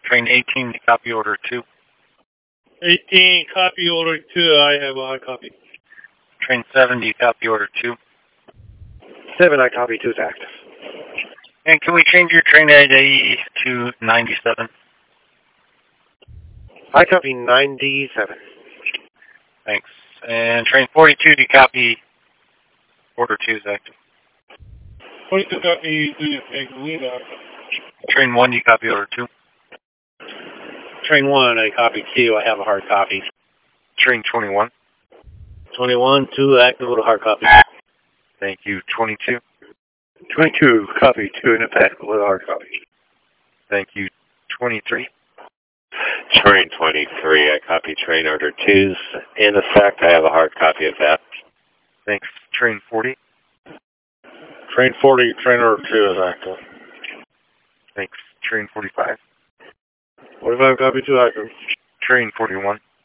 Train 18 to copy order 2. 18, copy order 2. I have a hard copy. Train 70, copy order 2. 7, I copy 2 is active. And can we change your train ID to 97? I copy 97. Thanks. And train 42, do you copy order 2 is active? 42 copy 2 is active. Train 1, do you copy order 2? Train 1, I copy 2. I have a hard copy. Train 21. 21, 2 active with a hard copy. Thank you. 22. 22, copy 2 in effect with a hard copy. Thank you. 23. Train 23, I copy train order 2's. In effect, I have a hard copy of that. Thanks. Train 40. Train 40, train order 2 is active. Thanks. Train 45. 45, copy 2 active. Train 41.